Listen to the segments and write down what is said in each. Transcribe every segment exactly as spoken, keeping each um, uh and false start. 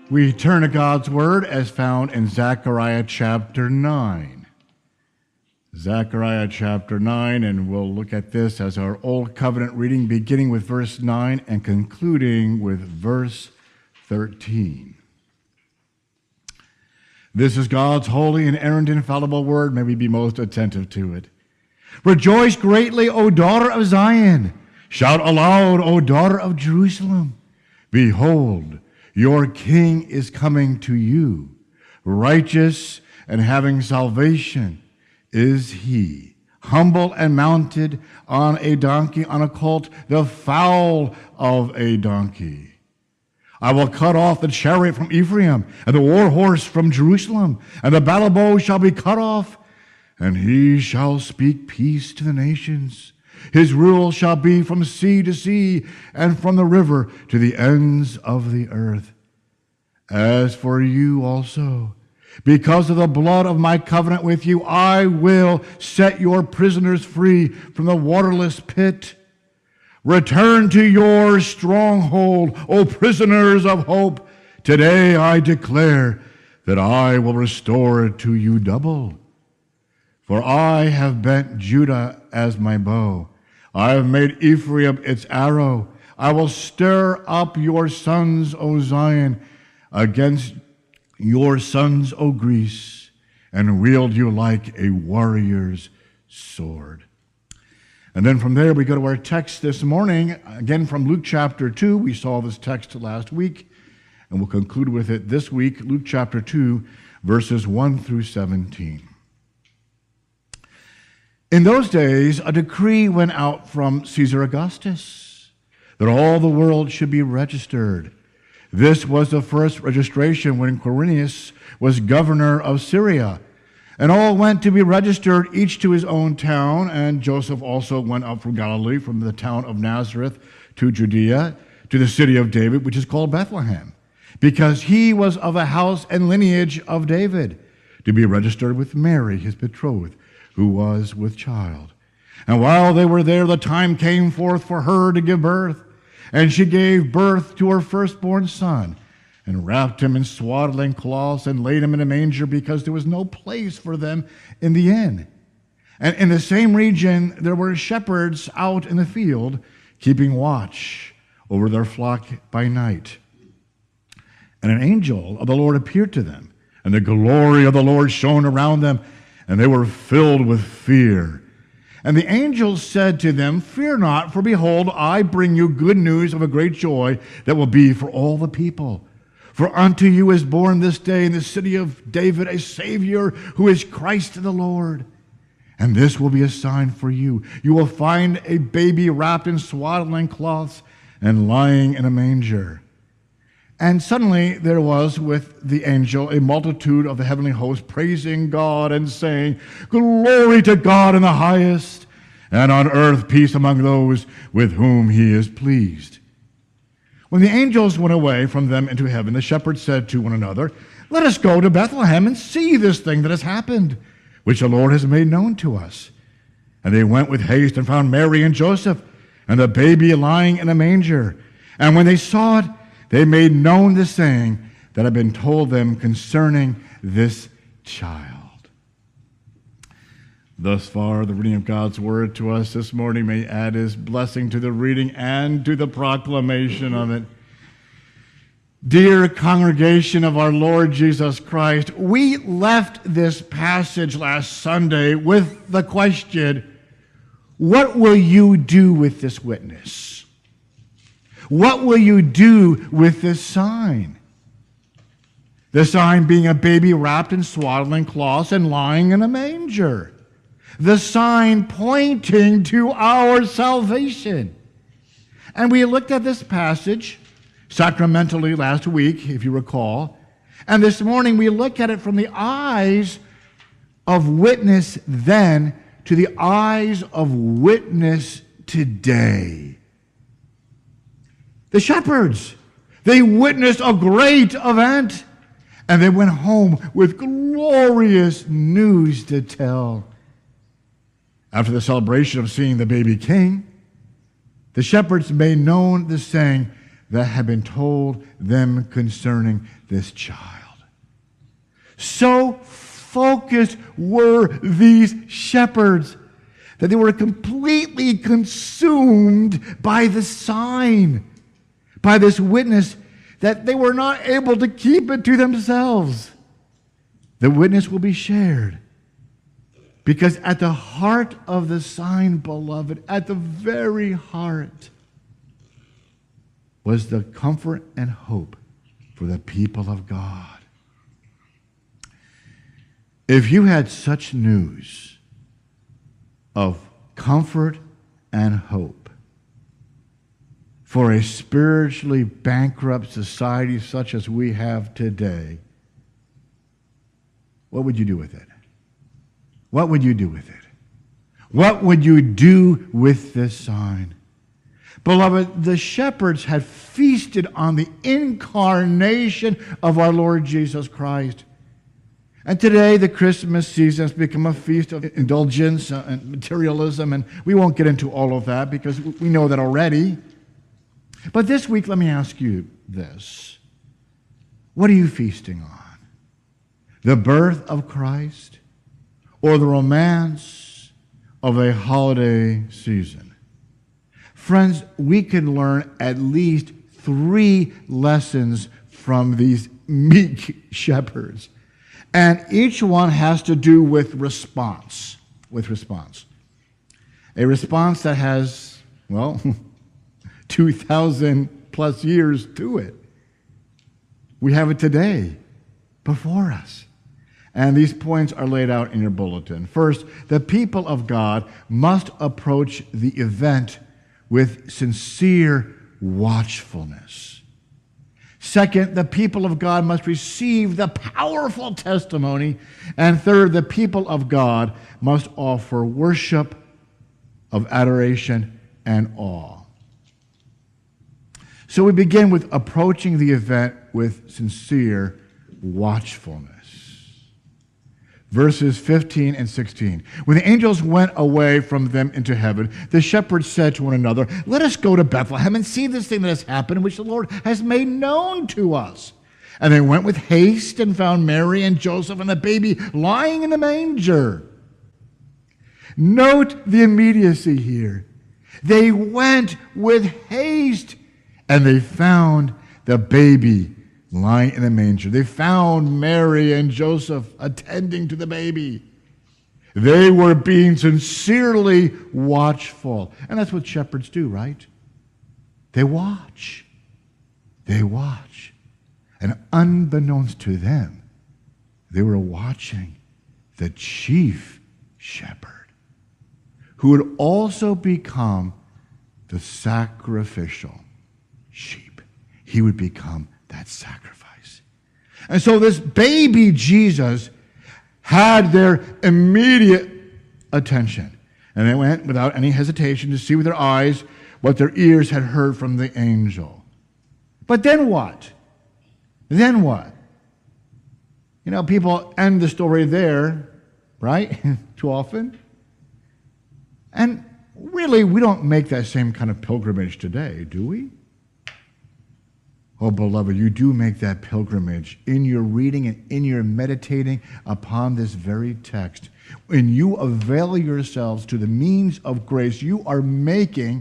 We turn to God's Word as found in Zechariah chapter nine. Zechariah chapter nine, and we'll look at this as our Old Covenant reading, beginning with verse nine and concluding with verse thirteen. This is God's holy and inerrant, infallible Word. May we be most attentive to it. Rejoice greatly, O daughter of Zion. Shout aloud, O daughter of Jerusalem. Behold, your king is coming to you. Righteous and having salvation is he. Humble and mounted on a donkey, on a colt, the foal of a donkey. I will cut off the chariot from Ephraim, and the war horse from Jerusalem, and the battle bow shall be cut off, and he shall speak peace to the nations. His rule shall be from sea to sea, and from the river to the ends of the earth. As for you also, because of the blood of my covenant with you, I will set your prisoners free from the waterless pit. Return to your stronghold, O prisoners of hope. Today I declare that I will restore it to you double. For I have bent Judah as my bow. I have made Ephraim its arrow. I will stir up your sons, O Zion, against your sons, O Greece, and wield you like a warrior's sword. And then from there we go to our text this morning, again from Luke chapter two. We saw this text last week, and we'll conclude with it this week, Luke chapter two, verses one through seventeen. In those days, a decree went out from Caesar Augustus that all the world should be registered. This was the first registration when Quirinius was governor of Syria. And all went to be registered, each to his own town. And Joseph also went up from Galilee, from the town of Nazareth to Judea, to the city of David, which is called Bethlehem, because he was of a house and lineage of David, to be registered with Mary, his betrothed, who was with child. And while they were there, the time came forth for her to give birth. And she gave birth to her firstborn son, and wrapped him in swaddling cloths, and laid him in a manger, because there was no place for them in the inn. And in the same region there were shepherds out in the field, keeping watch over their flock by night. And an angel of the Lord appeared to them, and the glory of the Lord shone around them, and they were filled with fear. And the angel said to them, Fear not, for behold, I bring you good news of a great joy that will be for all the people. For unto you is born this day in the city of David a Savior, who is Christ the Lord. And this will be a sign for you. You will find a baby wrapped in swaddling cloths and lying in a manger. And suddenly there was with the angel a multitude of the heavenly host praising God and saying, Glory to God in the highest, and on earth peace among those with whom he is pleased. When the angels went away from them into heaven, the shepherds said to one another, Let us go to Bethlehem and see this thing that has happened, which the Lord has made known to us. And they went with haste and found Mary and Joseph, and the baby lying in a manger. And when they saw it, they made known the saying that had been told them concerning this child. Thus far, the reading of God's word to us this morning. May add his blessing to the reading and to the proclamation of it. Dear congregation of our Lord Jesus Christ, we left this passage last Sunday with the question, what will you do with this witness? What will you do with this sign? The sign being a baby wrapped in swaddling cloths and lying in a manger. The sign pointing to our salvation. And we looked at this passage sacramentally last week, if you recall. And this morning we look at it from the eyes of witness then to the eyes of witness today. The shepherds, they witnessed a great event, and they went home with glorious news to tell. After the celebration of seeing the baby king, the shepherds made known the saying that had been told them concerning this child. So focused were these shepherds that they were completely consumed by the sign, by this witness, that they were not able to keep it to themselves. The witness will be shared. Because at the heart of the sign, beloved, at the very heart, was the comfort and hope for the people of God. If you had such news of comfort and hope for a spiritually bankrupt society such as we have today, what would you do with it? What would you do with it? What would you do with this sign? Beloved, the shepherds had feasted on the incarnation of our Lord Jesus Christ. And today, the Christmas season has become a feast of indulgence and materialism, and we won't get into all of that because we know that already. But this week, let me ask you this. What are you feasting on? The birth of Christ or the romance of a holiday season? Friends, we can learn at least three lessons from these meek shepherds. And each one has to do with response, with response. A response that has, well, two thousand plus years to it. We have it today before us. And these points are laid out in your bulletin. First, the people of God must approach the event with sincere watchfulness. Second, the people of God must receive the powerful testimony. And third, the people of God must offer worship of adoration and awe. So we begin with approaching the event with sincere watchfulness. Verses fifteen and sixteen. When the angels went away from them into heaven, the shepherds said to one another, "Let us go to Bethlehem and see this thing that has happened, which the Lord has made known to us." And they went with haste and found Mary and Joseph and the baby lying in the manger. Note the immediacy here. They went with haste and they found the baby lying in the manger. They found Mary and Joseph attending to the baby. They were being sincerely watchful. And that's what shepherds do, right? They watch. They watch. And unbeknownst to them, they were watching the chief shepherd, who would also become the sacrificial sheep. He would become that sacrifice. And so this baby Jesus had their immediate attention. And they went without any hesitation to see with their eyes what their ears had heard from the angel. But then what? Then what? You know, people end the story there, right? Too often. And really, we don't make that same kind of pilgrimage today, do we? Oh, beloved, you do make that pilgrimage in your reading and in your meditating upon this very text. When you avail yourselves to the means of grace, you are making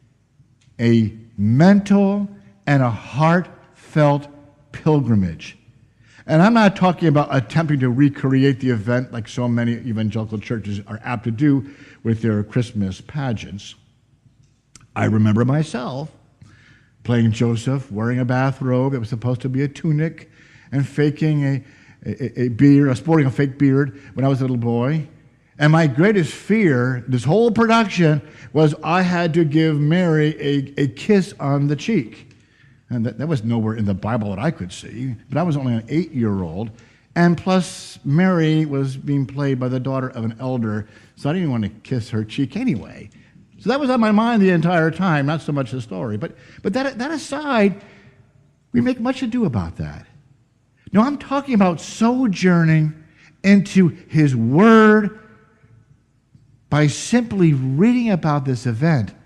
a mental and a heartfelt pilgrimage. And I'm not talking about attempting to recreate the event like so many evangelical churches are apt to do with their Christmas pageants. I remember myself playing Joseph, wearing a bathrobe that was supposed to be a tunic, and faking a, a, a beard, sporting a fake beard when I was a little boy. And my greatest fear, this whole production, was I had to give Mary a, a kiss on the cheek. And that, that was nowhere in the Bible that I could see, but I was only an eight-year-old. And plus, Mary was being played by the daughter of an elder, so I didn't want to kiss her cheek anyway. So that was on my mind the entire time, not so much the story. But, but that, that aside, we make much ado about that. No, I'm talking about sojourning into His Word by simply reading about this event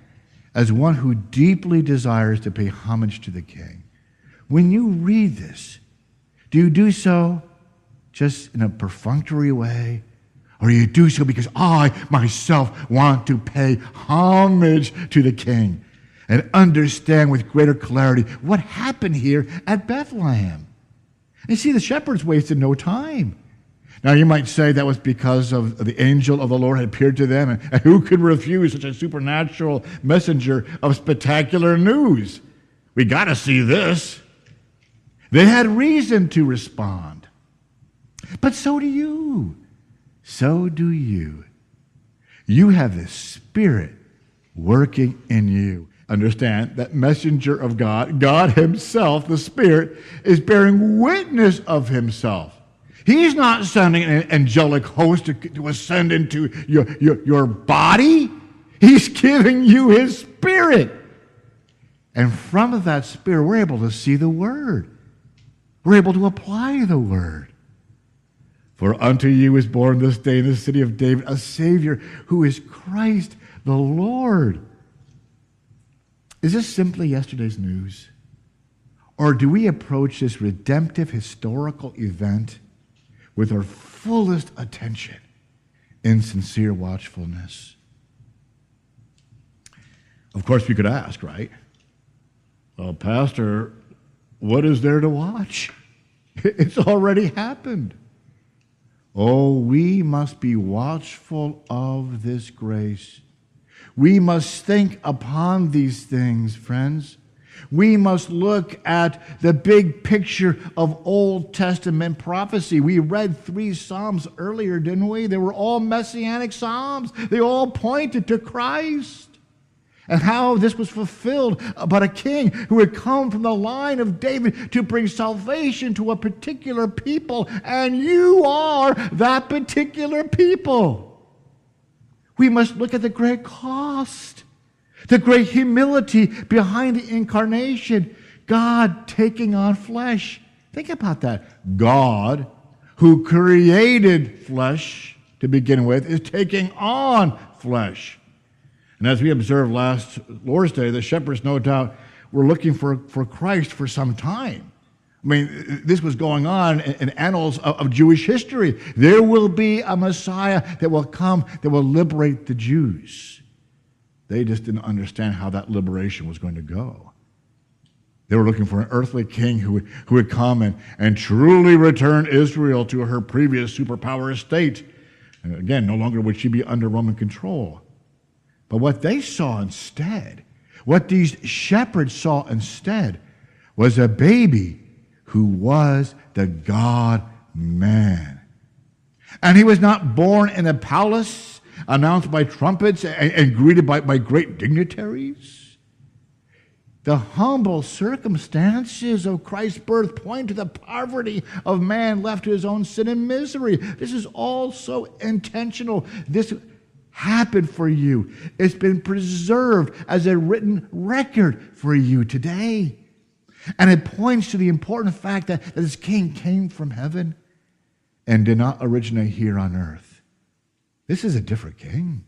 as one who deeply desires to pay homage to the king. When you read this, do you do so just in a perfunctory way, or you do so because I myself want to pay homage to the king and understand with greater clarity what happened here at Bethlehem? And see, the shepherds wasted no time. Now, you might say that was because of the angel of the Lord had appeared to them, and who could refuse such a supernatural messenger of spectacular news? We got to see this. They had reason to respond. But so do you. So do you. You have the Spirit working in you. Understand that messenger of God, God himself, the Spirit, is bearing witness of himself. He's not sending an angelic host to, to ascend into your, your, your body. He's giving you his Spirit. And from that Spirit, we're able to see the Word. We're able to apply the Word. For unto you is born this day in the city of David a Savior who is Christ the Lord. Is this simply yesterday's news? Or do we approach this redemptive historical event with our fullest attention in sincere watchfulness? Of course, we could ask, right? Well, Pastor, what is there to watch? It's already happened. Oh, we must be watchful of this grace. We must think upon these things, friends. We must look at the big picture of Old Testament prophecy. We read three Psalms earlier, didn't we? They were all messianic Psalms. They all pointed to Christ and how this was fulfilled about a king who had come from the line of David to bring salvation to a particular people, and you are that particular people. We must look at the great cost, the great humility behind the incarnation, God taking on flesh. Think about that. God, who created flesh to begin with, is taking on flesh. And as we observed last Lord's Day, the shepherds, no doubt, were looking for, for Christ for some time. I mean, this was going on in, in annals of, of Jewish history. There will be a Messiah that will come that will liberate the Jews. They just didn't understand how that liberation was going to go. They were looking for an earthly king who would, who would come and, and truly return Israel to her previous superpower state. And again, no longer would she be under Roman control. But what they saw instead, what these shepherds saw instead, was a baby who was the God-man. And he was not born in a palace, announced by trumpets and, and greeted by, by great dignitaries. The humble circumstances of Christ's birth point to the poverty of man left to his own sin and misery. This is all so intentional. This happened for you. It's been preserved as a written record for you today. And it points to the important fact that, that this king came from heaven and did not originate here on earth. This is a different king.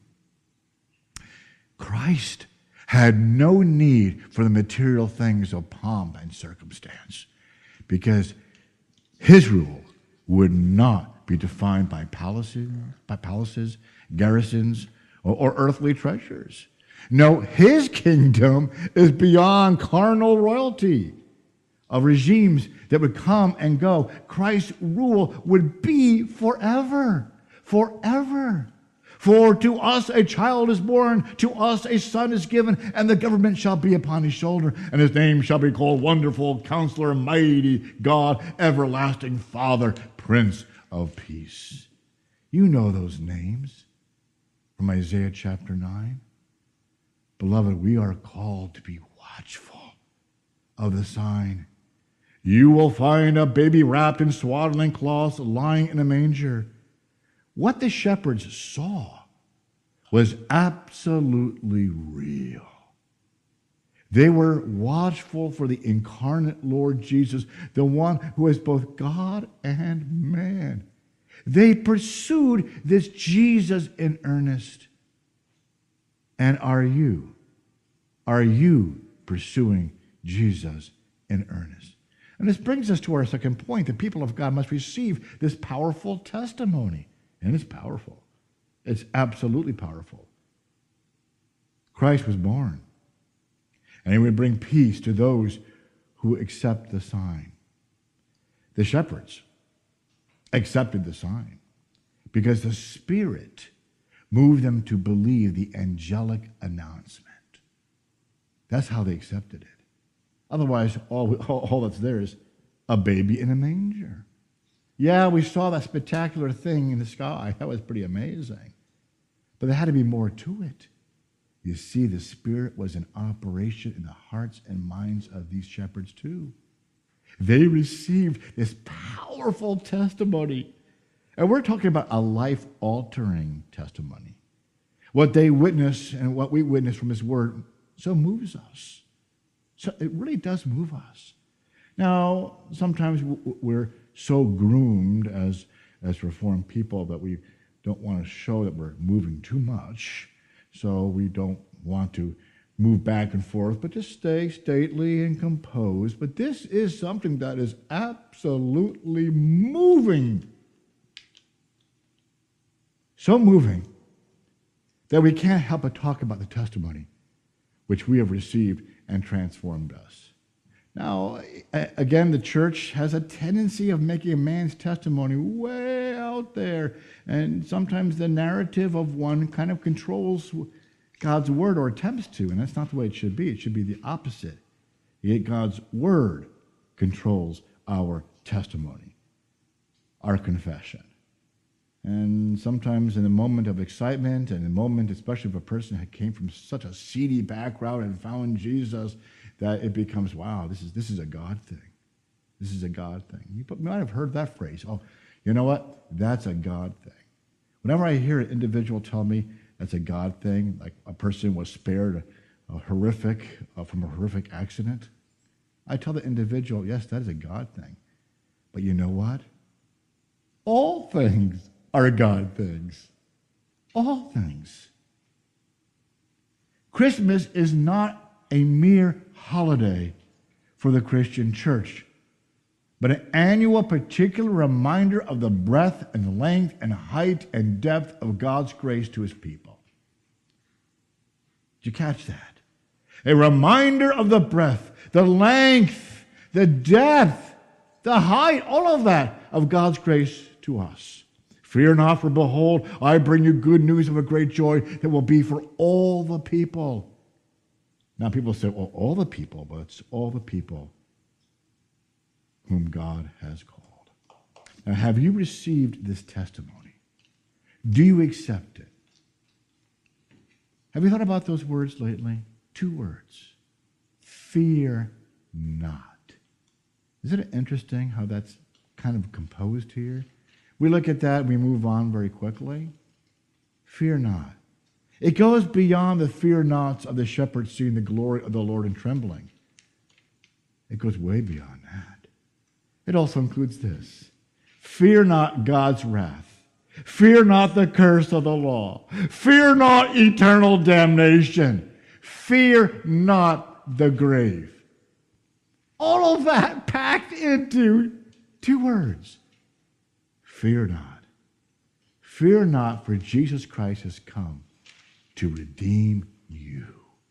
Christ had no need for the material things of pomp and circumstance because his rule would not be defined by palaces, by palaces, garrisons, or, or earthly treasures. No, his kingdom is beyond carnal royalty of regimes that would come and go. Christ's rule would be forever, forever. For to us a child is born, to us a son is given, and the government shall be upon his shoulder, and his name shall be called Wonderful Counselor, Mighty God, Everlasting Father, Prince of Peace. You know those names from Isaiah chapter nine. Beloved, we are called to be watchful of the sign. You will find a baby wrapped in swaddling cloths lying in a manger. What the shepherds saw was absolutely real. They were watchful for the incarnate Lord Jesus, the one who is both God and man. They pursued this Jesus in earnest. And are you? Are you pursuing Jesus in earnest? And this brings us to our second point. The people of God must receive this powerful testimony. And it's powerful. It's absolutely powerful. Christ was born, and he would bring peace to those who accept the sign. The shepherds accepted the sign because the Spirit moved them to believe the angelic announcement. That's how they accepted it. Otherwise, all, all, all that's there is a baby in a manger. Yeah, we saw that spectacular thing in the sky. That was pretty amazing. But there had to be more to it. You see, the Spirit was in operation in the hearts and minds of these shepherds too. They received this powerful testimony. And we're talking about a life-altering testimony. What they witness and what we witness from his word so moves us. So it really does move us. Now, sometimes we're so groomed as, as Reformed people that we don't want to show that we're moving too much. So we don't want to move back and forth, but just stay stately and composed. But this is something that is absolutely moving. So moving that we can't help but talk about the testimony which we have received and transformed us. Now, again, the church has a tendency of making a man's testimony way out there, and sometimes the narrative of one kind of controls God's word, or attempts to, and that's not the way it should be. It should be the opposite. Yet God's word controls our testimony, our confession. And sometimes in the moment of excitement, and in the moment, especially if a person had came from such a seedy background and found Jesus, that it becomes, wow, this is this is a God thing. This is a God thing. You might have heard that phrase. Oh, you know what? That's a God thing. Whenever I hear an individual tell me that's a God thing, like a person was spared a, a horrific, uh, from a horrific accident, I tell the individual, yes, that is a God thing. But you know what? All things are God things. All things. Christmas is not a mere holiday for the Christian church, but an annual particular reminder of the breadth and length and height and depth of God's grace to his people. Did you catch that? A reminder of the breadth, the length, the depth, the height, all of that of God's grace to us. Fear not, for behold, I bring you good news of a great joy that will be for all the people. Now people say, well, all the people, but it's all the people whom God has called. Now, have you received this testimony? Do you accept it? Have you thought about those words lately? Two words. Fear not. Isn't it interesting how that's kind of composed here? We look at that and we move on very quickly. Fear not. It goes beyond the fear nots of the shepherds seeing the glory of the Lord and trembling. It goes way beyond that. It also includes this. Fear not God's wrath. Fear not the curse of the law. Fear not eternal damnation. Fear not the grave. All of that packed into two words. Fear not. Fear not, for Jesus Christ has come to redeem you.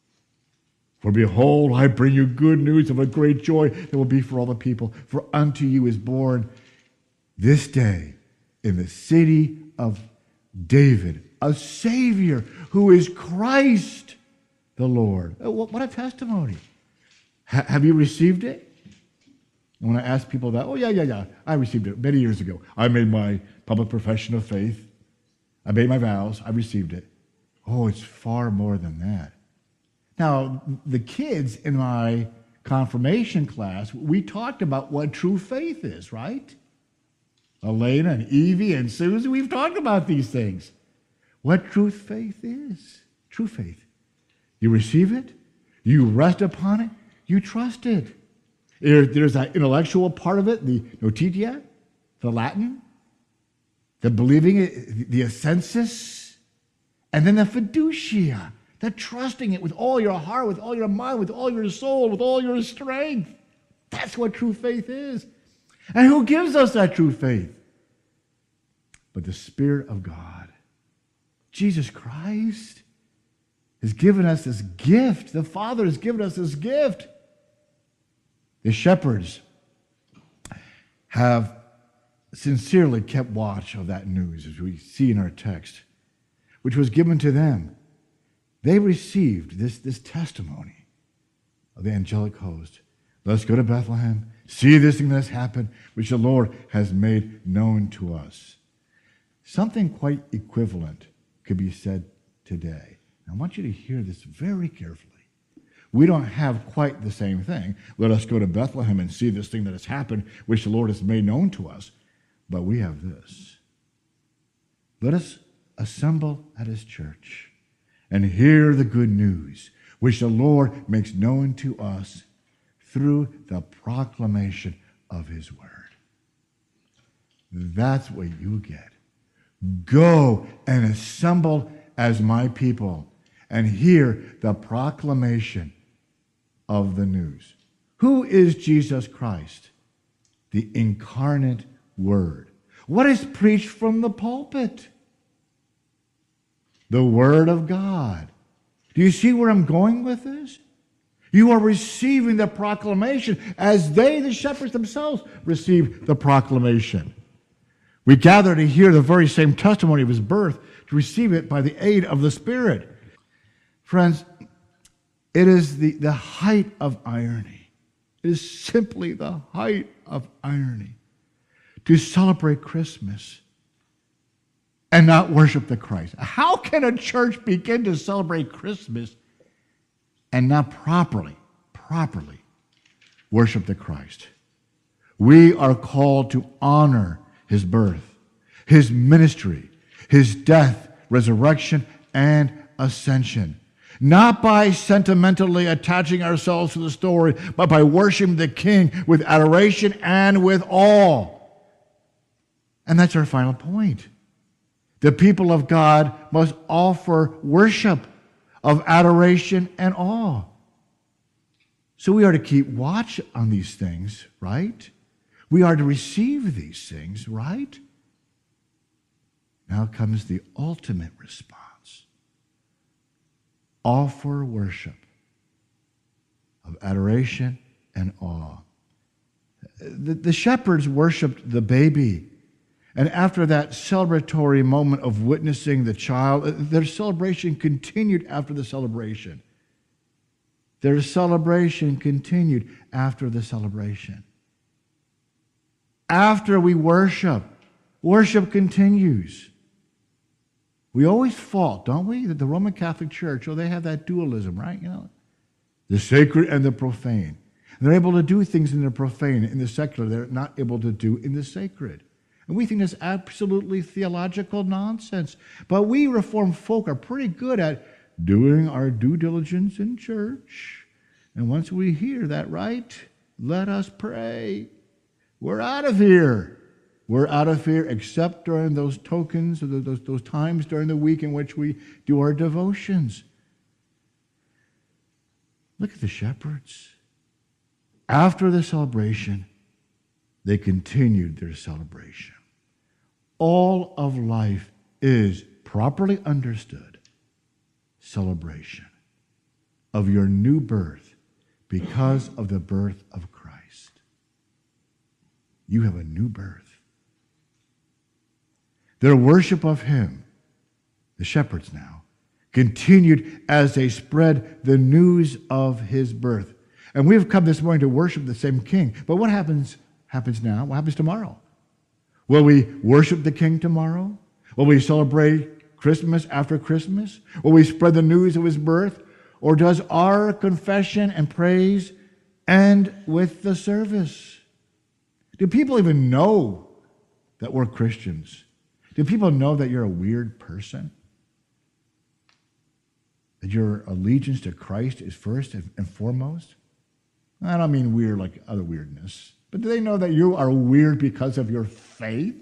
For behold, I bring you good news of a great joy that will be for all the people. For unto you is born this day in the city of David a Savior who is Christ the Lord. What a testimony. Ha- have you received it? And when I ask people that, oh, yeah, yeah, yeah, I received it many years ago. I made my public profession of faith. I made my vows. I received it. Oh, it's far more than that. Now, the kids in my confirmation class, we talked about what true faith is, right? Elena and Evie and Susie, we've talked about these things. What true faith is. True faith. You receive it. You rest upon it. You trust it. There's that intellectual part of it, the notitia, the Latin, the believing it, the assensus, and then the fiducia, That trusting it with all your heart, with all your mind, with all your soul, with all your strength. That's what true faith is. And who gives us that true faith? But the Spirit of God. Jesus Christ has given us this gift. The Father has given us this gift. The shepherds have sincerely kept watch of that news, as we see in our text, which was given to them. They received this, this testimony of the angelic host. Let's go to Bethlehem, see this thing that's happened, which the Lord has made known to us. Something quite equivalent could be said today. I want you to hear this very carefully. We don't have quite the same thing. Let us go to Bethlehem and see this thing that has happened, which the Lord has made known to us. But we have this. Let us assemble at his church and hear the good news, which the Lord makes known to us through the proclamation of his word. That's what you get. Go and assemble as my people and hear the proclamation of the news. Who is Jesus Christ? The incarnate Word. What is preached from the pulpit? The Word of God. Do you see where I'm going with this? You are receiving the proclamation as they, the shepherds themselves, received the proclamation. We gather to hear the very same testimony of his birth, to receive it by the aid of the Spirit. Friends, it is the, the height of irony. It is simply the height of irony to celebrate Christmas and not worship the Christ. How can a church begin to celebrate Christmas and not properly, properly worship the Christ? We are called to honor his birth, his ministry, his death, resurrection, and ascension. Not by sentimentally attaching ourselves to the story, but by worshiping the King with adoration and with awe. And that's our final point. The people of God must offer worship of adoration and awe. So we are to keep watch on these things, right? We are to receive these things, right? Now comes the ultimate response. Offer worship of adoration and awe. The, the shepherds worshiped the baby. And after that celebratory moment of witnessing the child, their celebration continued after the celebration. Their celebration continued after the celebration. After we worship, worship continues. We always fault, don't we? That the Roman Catholic Church, oh, they have that dualism, right? You know, the sacred and the profane. And they're able to do things in the profane, in the secular, they're not able to do in the sacred. And we think that's absolutely theological nonsense. But we Reformed folk are pretty good at doing our due diligence in church. And once we hear that, right, let us pray. We're out of here. We're out of here except during those tokens, those, those times during the week in which we do our devotions. Look at the shepherds. After the celebration, they continued their celebration. All of life is properly understood celebration of your new birth because of the birth of Christ. You have a new birth. Their worship of him, the shepherds now, continued as they spread the news of his birth. And we have come this morning to worship the same King. But what happens happens now? What happens tomorrow? Will we worship the King tomorrow? Will we celebrate Christmas after Christmas? Will we spread the news of his birth? Or does our confession and praise end with the service? Do people even know that we're Christians? Do people know that you're a weird person? That your allegiance to Christ is first and foremost? I don't mean weird like other weirdness, but do they know that you are weird because of your faith?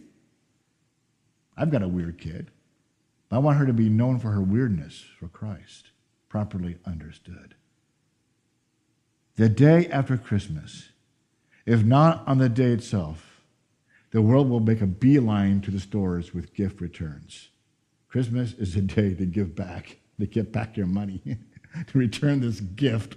I've got a weird kid. I want her to be known for her weirdness for Christ. properly understood. The day after Christmas, if not on the day itself, the world will make a beeline to the stores with gift returns. Christmas is a day to give back, to get back your money, to return this gift.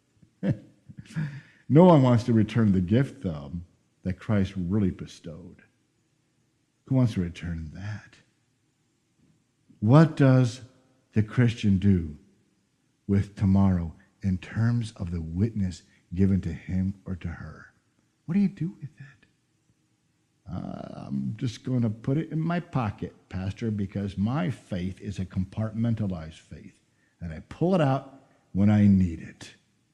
No one wants to return the gift, though, that Christ really bestowed. Who wants to return that? What does the Christian do with tomorrow in terms of the witness given to him or to her? What do you do with it? Uh, I'm just going to put it in my pocket, Pastor, because my faith is a compartmentalized faith, and I pull it out when I need it.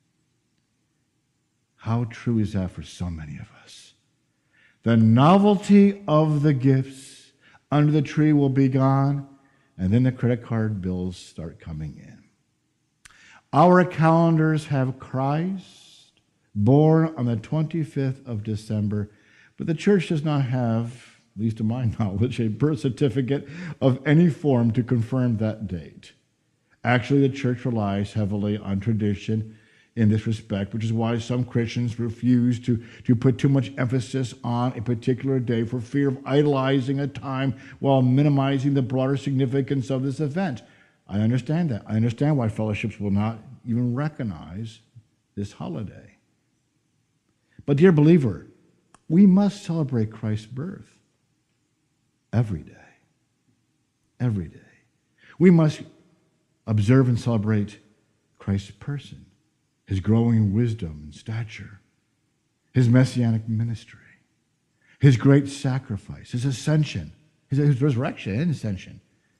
How true is that for so many of us? The novelty of the gifts under the tree will be gone, and then the credit card bills start coming in. Our calendars have Christ born on the twenty-fifth of December, but the church does not have, at least to my knowledge, a birth certificate of any form to confirm that date. Actually, the church relies heavily on tradition in this respect, which is why some Christians refuse to, to put too much emphasis on a particular day for fear of idolizing a time while minimizing the broader significance of this event. I understand that. I understand why fellowships will not even recognize this holiday. But dear believer, we must celebrate Christ's birth every day. Every day. We must observe and celebrate Christ's person, his growing wisdom and stature, his messianic ministry, his great sacrifice, his ascension, his, his resurrection and ascension,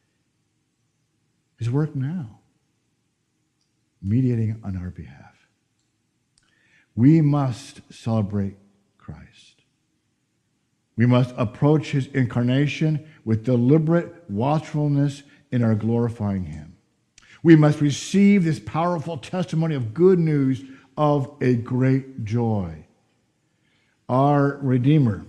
his work now, mediating on our behalf. We must celebrate Christ. We must approach his incarnation with deliberate watchfulness in our glorifying him. We must receive this powerful testimony of good news of a great joy. Our Redeemer,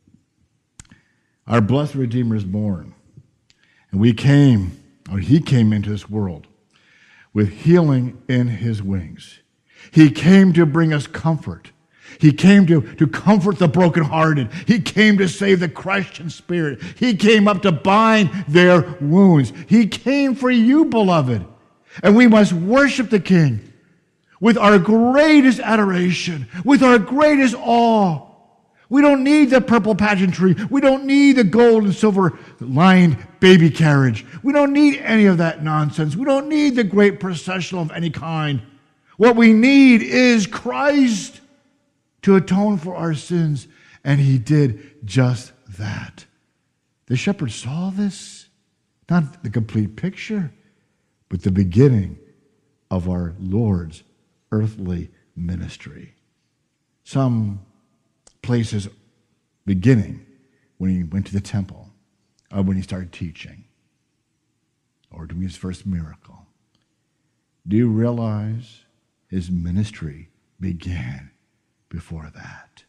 our blessed Redeemer is born. And we came, or he came into this world with healing in his wings. He came to bring us comfort. He came to, to comfort the brokenhearted. He came to save the crushed in spirit. He came up to bind their wounds. He came for you, beloved. And we must worship the King with our greatest adoration, with our greatest awe. We don't need the purple pageantry. We don't need the gold and silver lined baby carriage. We don't need any of that nonsense. We don't need the great processional of any kind. What we need is Christ to atone for our sins, and he did just that. The shepherds saw this, not the complete picture, but the beginning of our Lord's earthly ministry. Some places beginning when he went to the temple, or when he started teaching, or doing his first miracle. Do you realize his ministry began before that?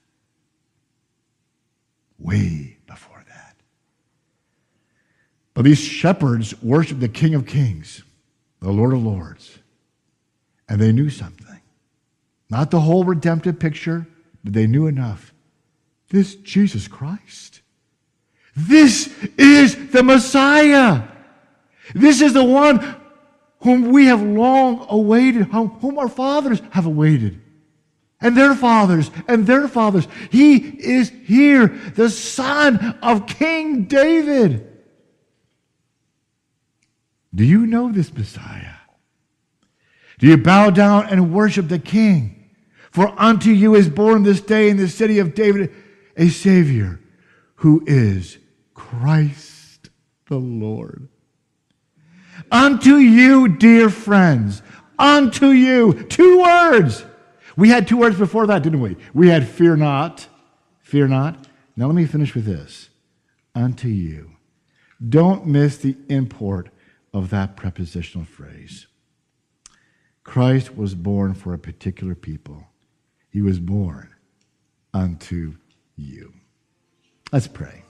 Way before that. But these shepherds worshiped the King of Kings, the Lord of Lords, and they knew something. Not the whole redemptive picture, but they knew enough. This Jesus Christ, this is the Messiah. This is the one whom we have long awaited, whom our fathers have awaited, and their fathers, and their fathers. He is here, the Son of King David. Do you know this Messiah? Do you bow down and worship the King? For unto you is born this day in the city of David a Savior, who is Christ the Lord. Unto you, dear friends, unto you. Two words. We had two words before that, didn't we? We had fear not, fear not. Now let me finish with this. Unto you. Don't miss the import of that prepositional phrase. Christ was born for a particular people. He was born unto you. Let's pray.